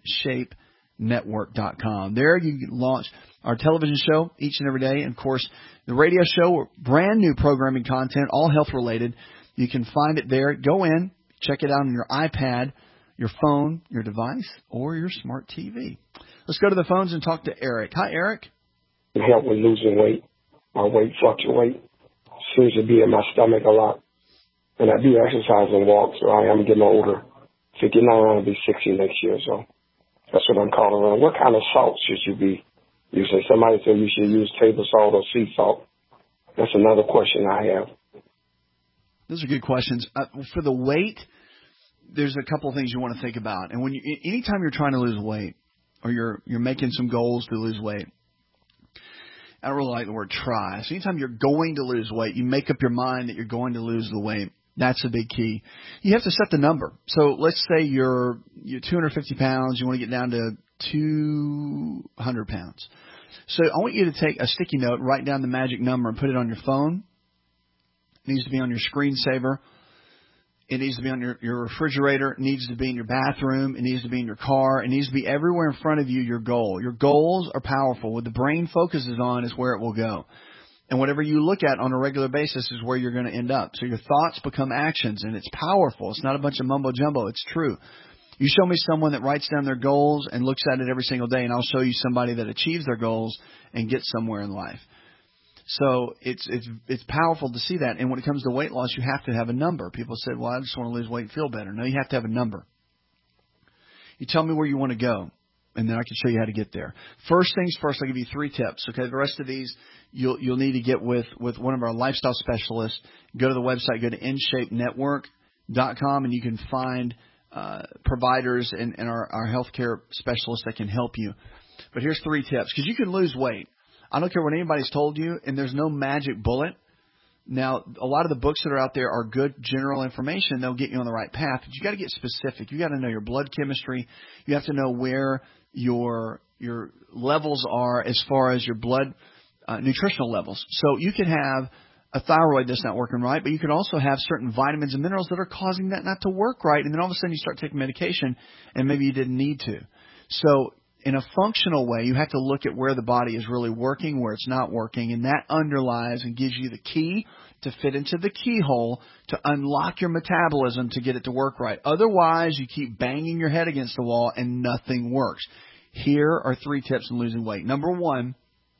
InShapeNetwork.com. There you can launch our television show each and every day. And, of course, the radio show, brand new programming content, all health related. You can find it there. Go in, check it out on your iPad, your phone, your device, or your smart TV. Let's go to the phones and talk to Eric. Hi, Eric. It help with losing weight. My weight fluctuate. Seems to be in my stomach a lot. And I do exercise and walk, so I am getting older. 59, I'll be 60 next year, so that's what I'm calling around. What kind of salt should you be using? Somebody said you should use table salt or sea salt. That's another question I have. Those are good questions. For the weight, there's a couple of things you want to think about. And when anytime you're trying to lose weight or you're making some goals to lose weight, I don't really like the word try. So anytime you're going to lose weight, you make up your mind that you're going to lose the weight. That's a big key. You have to set the number. So let's say you're 250 pounds. You want to get down to 200 pounds. So I want you to take a sticky note, write down the magic number, and put it on your phone. It needs to be on your screensaver. It needs to be on your refrigerator. It needs to be in your bathroom. It needs to be in your car. It needs to be everywhere in front of you, your goal. Your goals are powerful. What the brain focuses on is where it will go. And whatever you look at on a regular basis is where you're going to end up. So your thoughts become actions, and it's powerful. It's not a bunch of mumbo-jumbo. It's true. You show me someone that writes down their goals and looks at it every single day, and I'll show you somebody that achieves their goals and gets somewhere in life. So it's powerful to see that. And when it comes to weight loss, you have to have a number. People said, well, I just want to lose weight and feel better. No, you have to have a number. You tell me where you want to go, and then I can show you how to get there. First things first, I'll give you 3 tips. Okay, the rest of these you'll need to get with one of our lifestyle specialists. Go to the website, go to InShapeNetwork.com, and you can find providers and our healthcare specialists that can help you. But here's 3 tips, because you can lose weight. I don't care what anybody's told you, and there's no magic bullet. Now, a lot of the books that are out there are good general information. They'll get you on the right path, but you got to get specific. You got to know your blood chemistry. You have to know where your levels are as far as your blood nutritional levels. So you can have a thyroid that's not working right, but you can also have certain vitamins and minerals that are causing that not to work right, and then all of a sudden you start taking medication, and maybe you didn't need to. So in a functional way, you have to look at where the body is really working, where it's not working, and that underlies and gives you the key to fit into the keyhole to unlock your metabolism to get it to work right. Otherwise, you keep banging your head against the wall and nothing works. Here are 3 tips in losing weight. Number 1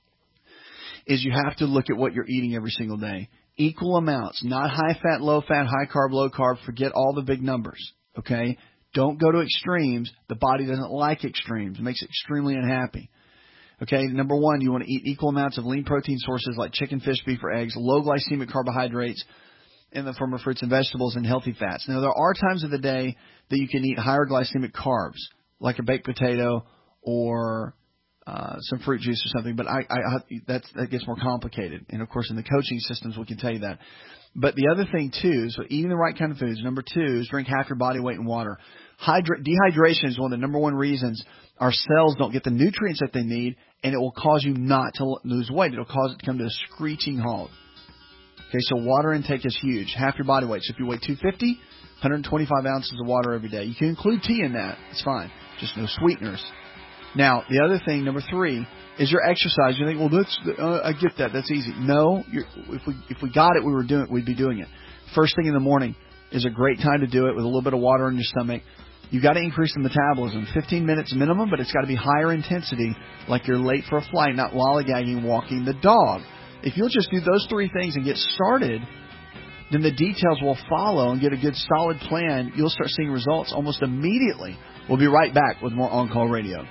is you have to look at what you're eating every single day. Equal amounts, not high fat, low fat, high carb, low carb. Forget all the big numbers, okay? Don't go to extremes. The body doesn't like extremes. It makes it extremely unhappy. Okay, number 1, you want to eat equal amounts of lean protein sources like chicken, fish, beef, or eggs, low glycemic carbohydrates in the form of fruits and vegetables, and healthy fats. Now, there are times of the day that you can eat higher glycemic carbs, like a baked potato or some fruit juice or something, but that gets more complicated. And, of course, in the coaching systems, we can tell you that. But the other thing, too, so eating the right kind of foods. Number 2 is drink half your body weight in water. Dehydration is one of the number 1 reasons our cells don't get the nutrients that they need, and it will cause you not to lose weight. It will cause it to come to a screeching halt. Okay, so water intake is huge. Half your body weight. So if you weigh 250, 125 ounces of water every day. You can include tea in that. It's fine. Just no sweeteners. Now, the other thing, number 3, is your exercise. You think, well, I get that. That's easy. No, if we got it, we'd be doing it. First thing in the morning is a great time to do it with a little bit of water in your stomach. You got to increase the metabolism. 15 minutes minimum, but it's got to be higher intensity, like you're late for a flight, not lollygagging walking the dog. If you'll just do those 3 things and get started, then the details will follow and get a good solid plan. You'll start seeing results almost immediately. We'll be right back with more On Call Radio.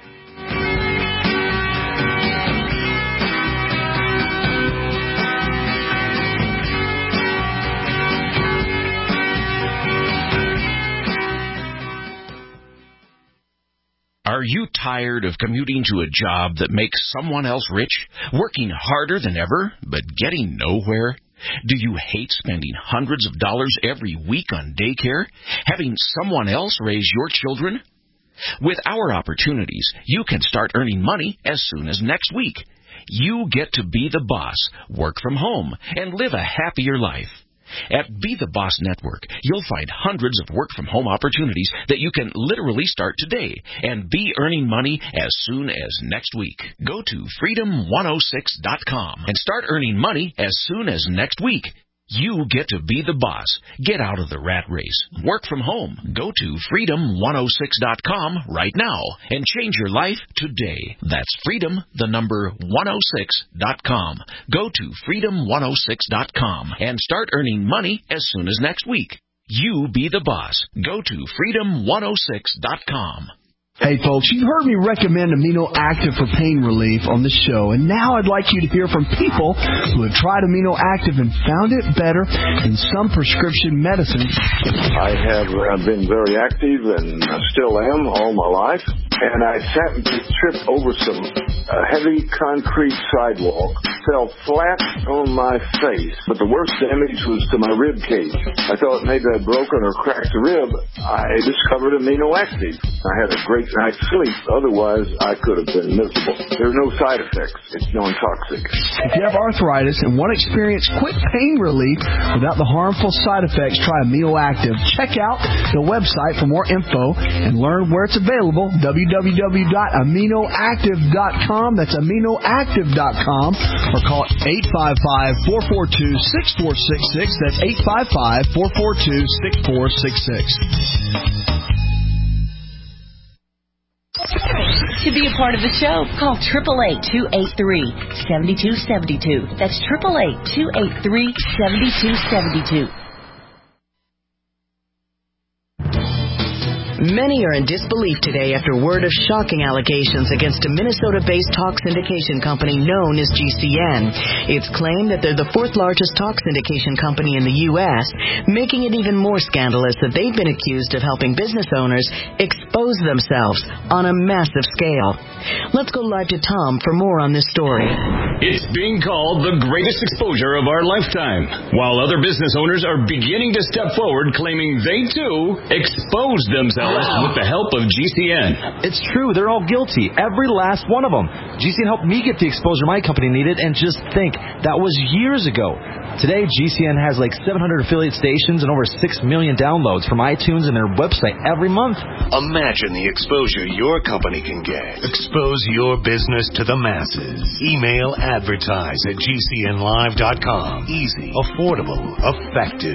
Are you tired of commuting to a job that makes someone else rich, working harder than ever, but getting nowhere? Do you hate spending hundreds of dollars every week on daycare, having someone else raise your children? With our opportunities, you can start earning money as soon as next week. You get to be the boss, work from home, and live a happier life. At Be the Boss Network, you'll find hundreds of work-from-home opportunities that you can literally start today and be earning money as soon as next week. Go to freedom106.com and start earning money as soon as next week. You get to be the boss. Get out of the rat race. Work from home. Go to freedom106.com right now and change your life today. That's freedom106.com. Go to freedom106.com and start earning money as soon as next week. You be the boss. Go to freedom106.com. Hey folks, you've heard me recommend Amino Active for pain relief on the show, and now I'd like you to hear from people who have tried Amino Active and found it better than some prescription medicines. I have been very active and still am all my life, and I happened to trip over some heavy concrete sidewalk, fell flat on my face, but the worst damage was to my rib cage. I thought maybe I'd broken or cracked the rib. I discovered Amino Active. I had a great night's sleep. Otherwise, I could have been miserable. There are no side effects. It's non-toxic. If you have arthritis and want to experience quick pain relief without the harmful side effects, try Amino Active. Check out the website for more info and learn where it's available, www.aminoactive.com. That's aminoactive.com, or call 855-442-6466. That's 855-442-6466. To be a part of the show, call 888-283-7272. That's 888-283-7272. Many are in disbelief today after word of shocking allegations against a Minnesota-based talk syndication company known as GCN. It's claimed that they're the fourth largest talk syndication company in the U.S., making it even more scandalous that they've been accused of helping business owners expose themselves on a massive scale. Let's go live to Tom for more on this story. It's being called the greatest exposure of our lifetime, while other business owners are beginning to step forward claiming they, too, exposed themselves with the help of GCN. It's true. They're all guilty. Every last one of them. GCN helped me get the exposure my company needed, and just think, that was years ago. Today, GCN has like 700 affiliate stations and over 6 million downloads from iTunes and their website every month. Imagine the exposure your company can get. Expose your business to the masses. Email advertise@gcnlive.com. Easy, affordable, effective.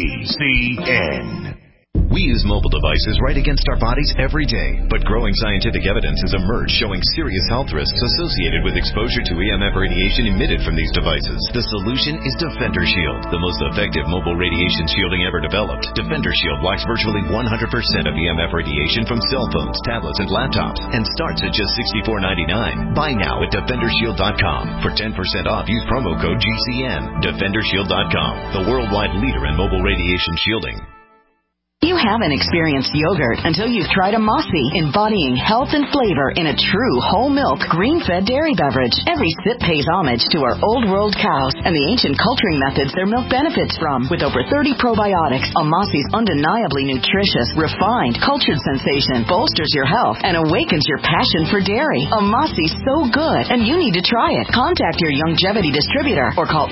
GCN. We use mobile devices right against our bodies every day, but growing scientific evidence has emerged showing serious health risks associated with exposure to EMF radiation emitted from these devices. The solution is Defender Shield, the most effective mobile radiation shielding ever developed. Defender Shield blocks virtually 100% of EMF radiation from cell phones, tablets, and laptops, and starts at just $64.99. Buy now at DefenderShield.com. For 10% off, use promo code GCN. DefenderShield.com, the worldwide leader in mobile radiation shielding. You haven't experienced yogurt until you've tried Amasi, embodying health and flavor in a true whole milk, green-fed dairy beverage. Every sip pays homage to our old world cows and the ancient culturing methods their milk benefits from. With over 30 probiotics, Amasi's undeniably nutritious, refined, cultured sensation bolsters your health and awakens your passion for dairy. Amasi's so good, and you need to try it. Contact your Youngevity distributor or call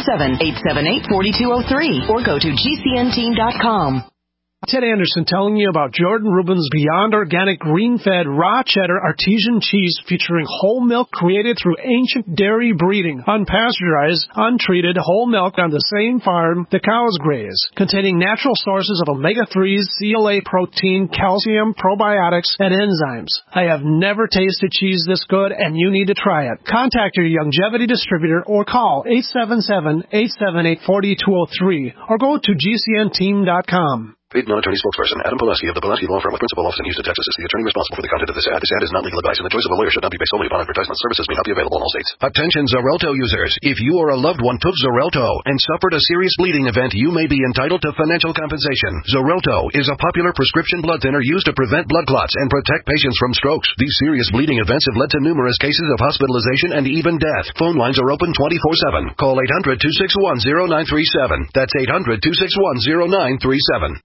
877-878-4203 or go to GCNteam.com. Ted Anderson telling you about Jordan Rubin's Beyond Organic Green-Fed Raw Cheddar Artesian Cheese featuring whole milk created through ancient dairy breeding, unpasteurized, untreated whole milk on the same farm the cows graze, containing natural sources of omega-3s, CLA protein, calcium, probiotics, and enzymes. I have never tasted cheese this good, and you need to try it. Contact your Youngevity distributor or call 877-878-4203 or go to GCNteam.com. Paid non-attorney spokesperson Adam Pulaski of the Pulaski Law Firm with principal office in Houston, Texas is the attorney responsible for the content of this ad. This ad is not legal advice, and the choice of a lawyer should not be based solely upon advertisement. Services may not be available in all states. Attention Xarelto users. If you or a loved one took Xarelto and suffered a serious bleeding event, you may be entitled to financial compensation. Xarelto is a popular prescription blood thinner used to prevent blood clots and protect patients from strokes. These serious bleeding events have led to numerous cases of hospitalization and even death. Phone lines are open 24/7. Call 800-261-0937. That's 800-261-0937.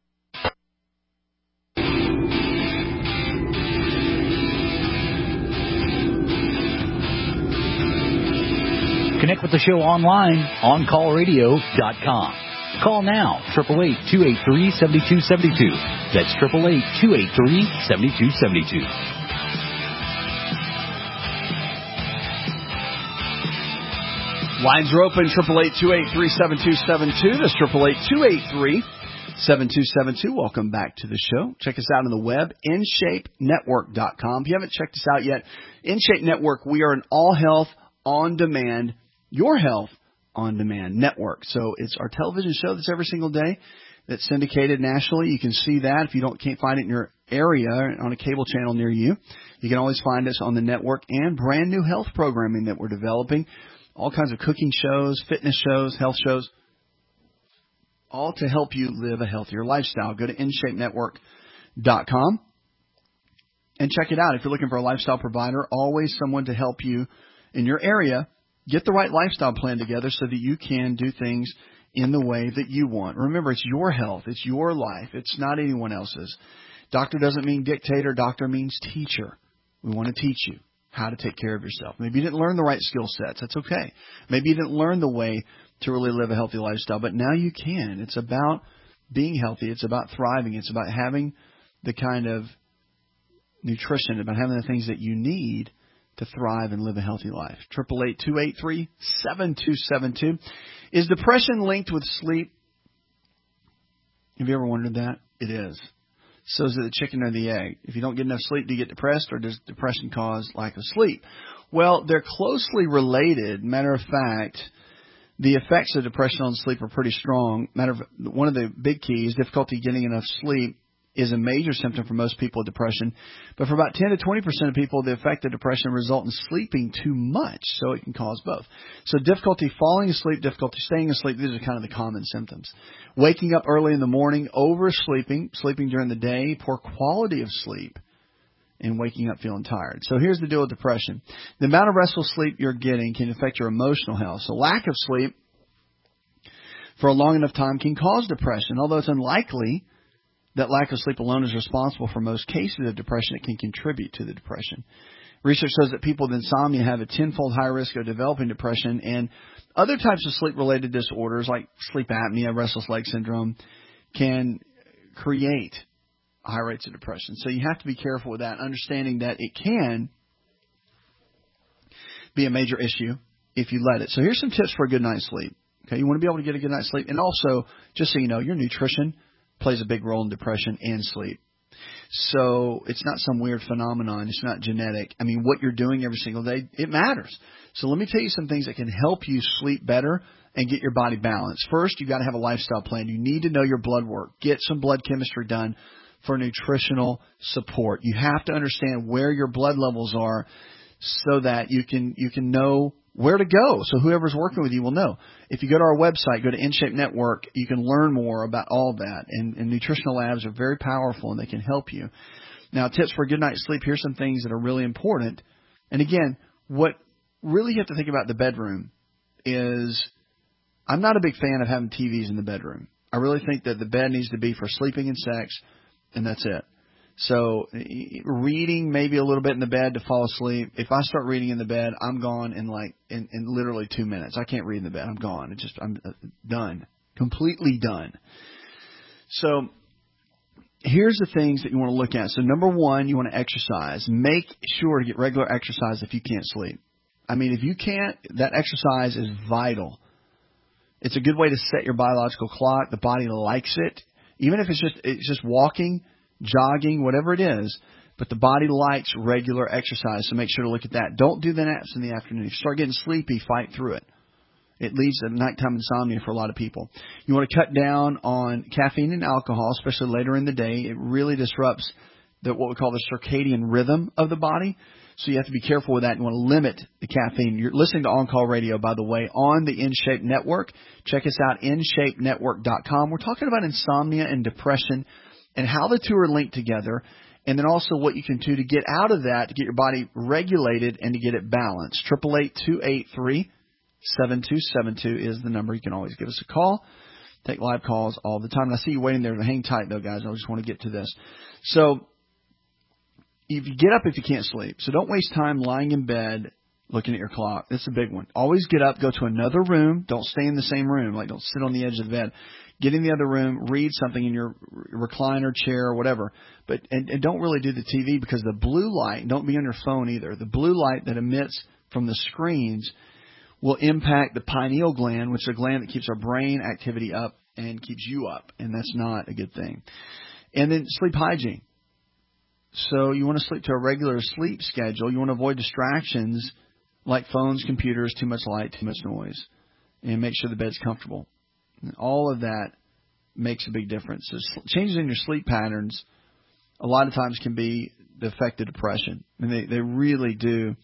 Connect with the show online, OnCallRadio.com. Call now, 888-283-7272. That's 888-283-7272. Lines are open, 888-283-7272. That's 888-283-7272. Welcome back to the show. Check us out on the web, InShapeNetwork.com. If you haven't checked us out yet, InShape Network, we are an all health on demand, your health on demand network. So it's our television show that's every single day that's syndicated nationally. You can see that if you can't find it in your area on a cable channel near you. You can always find us on the network, and brand new health programming that we're developing. All kinds of cooking shows, fitness shows, health shows, all to help you live a healthier lifestyle. Go to InShapeNetwork.com and check it out. If you're looking for a lifestyle provider, always someone to help you in your area get the right lifestyle plan together so that you can do things in the way that you want. Remember, it's your health. It's your life. It's not anyone else's. Doctor doesn't mean dictator. Doctor means teacher. We want to teach you how to take care of yourself. Maybe you didn't learn the right skill sets. That's okay. Maybe you didn't learn the way to really live a healthy lifestyle, but now you can. It's about being healthy. It's about thriving. It's about having the kind of nutrition, about having the things that you need to thrive and live a healthy life. 888-283-7272. Is depression linked with sleep? Have you ever wondered that? It is. So is it the chicken or the egg? If you don't get enough sleep, do you get depressed, or does depression cause lack of sleep? Well, they're closely related. Matter of fact, the effects of depression on sleep are pretty strong. One of the big keys, difficulty getting enough sleep, is a major symptom for most people with depression. But for about 10 to 20% of people, the effect of depression result in sleeping too much, so it can cause both. So difficulty falling asleep, difficulty staying asleep, these are kind of the common symptoms. Waking up early in the morning, oversleeping, sleeping during the day, poor quality of sleep, and waking up feeling tired. So here's the deal with depression. The amount of restful sleep you're getting can affect your emotional health. So lack of sleep for a long enough time can cause depression, although it's unlikely that lack of sleep alone is responsible for most cases of depression. It can contribute to the depression. Research shows that people with insomnia have a 10-fold higher risk of developing depression, and other types of sleep-related disorders like sleep apnea, restless leg syndrome, can create high rates of depression. So you have to be careful with that, understanding that it can be a major issue if you let it. So here's some tips for a good night's sleep. Okay, you want to be able to get a good night's sleep. And also, just so you know, your nutrition plays a big role in depression and sleep. So it's not some weird phenomenon. It's not genetic. I mean, what you're doing every single day, it matters. So let me tell you some things that can help you sleep better and get your body balanced. First, you've got to have a lifestyle plan. You need to know your blood work. Get some blood chemistry done for nutritional support. You have to understand where your blood levels are so that you can know where to go. So whoever's working with you will know. If you go to our website, go to InShape Network, you can learn more about all that. And nutritional labs are very powerful, and they can help you. Now, tips for a good night's sleep. Here's some things that are really important. And again, what really you have to think about the bedroom is I'm not a big fan of having TVs in the bedroom. I really think that the bed needs to be for sleeping and sex, and that's it. So reading maybe a little bit in the bed to fall asleep. If I start reading in the bed, I'm gone in literally 2 minutes. I can't read in the bed. I'm gone. I'm done. Completely done. So here's the things that you want to look at. So number one, you want to exercise. Make sure to get regular exercise if you can't sleep. I mean, if you can't, that exercise is vital. It's a good way to set your biological clock. The body likes it. Even if it's just walking, jogging, whatever it is, but the body likes regular exercise, so make sure to look at that. Don't do the naps in the afternoon. If you start getting sleepy, fight through it. It leads to nighttime insomnia for a lot of people. You want to cut down on caffeine and alcohol, especially later in the day. It really disrupts what we call the circadian rhythm of the body, so you have to be careful with that. You want to limit the caffeine. You're listening to On Call Radio, by the way, on the InShape Network. Check us out, InShapeNetwork.com. We're talking about insomnia and depression and how the two are linked together, and then also what you can do to get out of that, to get your body regulated and to get it balanced. 888-283-7272 is the number. You can always give us a call. Take live calls all the time. And I see you waiting there. Hang tight, though, guys. I just want to get to this. So if you get up if you can't sleep. So don't waste time lying in bed looking at your clock. That's a big one. Always get up, go to another room. Don't stay in the same room. Like, don't sit on the edge of the bed. Get in the other room, read something in your recliner chair or whatever. But and don't really do the TV, because the blue light, don't be on your phone either. The blue light that emits from the screens will impact the pineal gland, which is a gland that keeps our brain activity up and keeps you up. And that's not a good thing. And then sleep hygiene. So you want to sleep to a regular sleep schedule. You want to avoid distractions like phones, computers, too much light, too much noise. And make sure the bed's comfortable. All of that makes a big difference. So changes in your sleep patterns a lot of times can be the effect of depression. I mean, they really do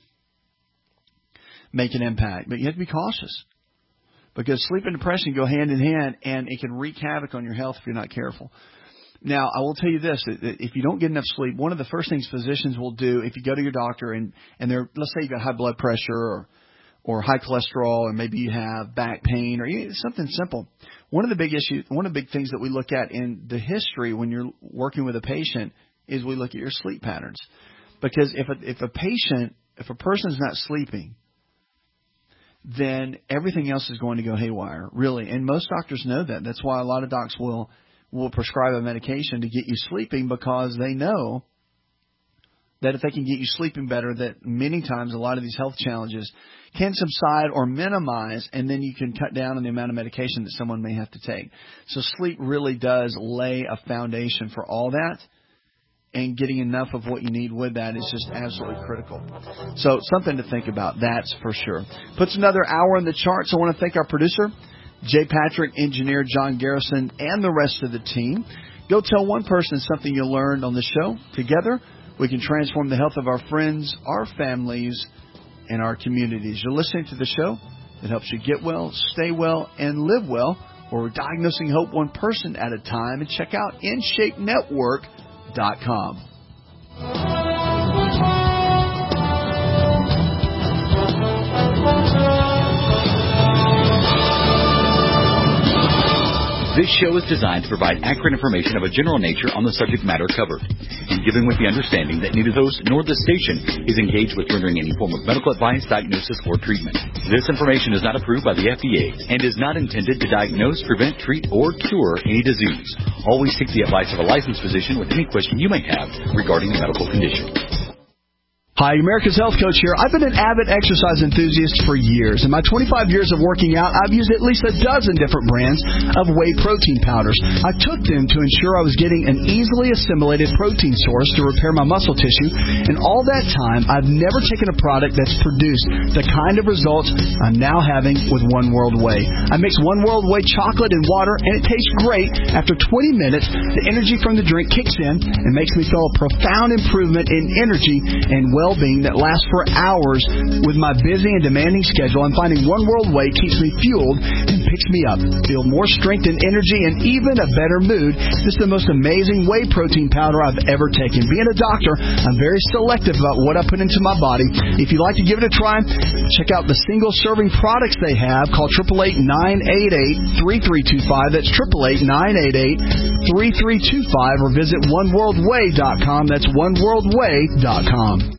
make an impact. But you have to be cautious, because sleep and depression go hand in hand, and it can wreak havoc on your health if you're not careful. Now, I will tell you this, that if you don't get enough sleep, one of the first things physicians will do, if you go to your doctor and let's say you got high blood pressure or high cholesterol, or maybe you have back pain or something simple. One of the big things that we look at in the history when you're working with a patient is we look at your sleep patterns. Because if a person's not sleeping, then everything else is going to go haywire, really. And most doctors know that. That's why a lot of docs will prescribe a medication to get you sleeping, because they know that if they can get you sleeping better, that many times a lot of these health challenges can subside or minimize, and then you can cut down on the amount of medication that someone may have to take. So sleep really does lay a foundation for all that, and getting enough of what you need with that is just absolutely critical. So something to think about, that's for sure. Puts another hour in the charts. I want to thank our producer, Jay Patrick, engineer John Garrison, and the rest of the team. Go tell one person something you learned on the show. Together, we can transform the health of our friends, our families, and our communities. You're listening to the show that helps you get well, stay well, and live well, where we're diagnosing hope one person at a time. And check out InShapeNetwork.com. This show is designed to provide accurate information of a general nature on the subject matter covered, and given with the understanding that neither the host nor the station is engaged with rendering any form of medical advice, diagnosis, or treatment. This information is not approved by the FDA and is not intended to diagnose, prevent, treat, or cure any disease. Always seek the advice of a licensed physician with any question you may have regarding a medical condition. Hi, America's Health Coach here. I've been an avid exercise enthusiast for years. In my 25 years of working out, I've used at least a dozen different brands of whey protein powders. I took them to ensure I was getting an easily assimilated protein source to repair my muscle tissue. And all that time, I've never taken a product that's produced the kind of results I'm now having with One World Whey. I mix One World Whey chocolate and water, and it tastes great. After 20 minutes, the energy from the drink kicks in and makes me feel a profound improvement in energy and well-being that lasts for hours. With my busy and demanding schedule, I'm finding One World Whey keeps me fueled and picks me up. Feel more strength and energy and even a better mood. This is the most amazing whey protein powder I've ever taken. Being a doctor, I'm very selective about what I put into my body. If you'd like to give it a try, check out the single-serving products they have. Call 888-988-3325. That's 888-988-3325, or visit oneworldwhey.com. That's oneworldwhey.com.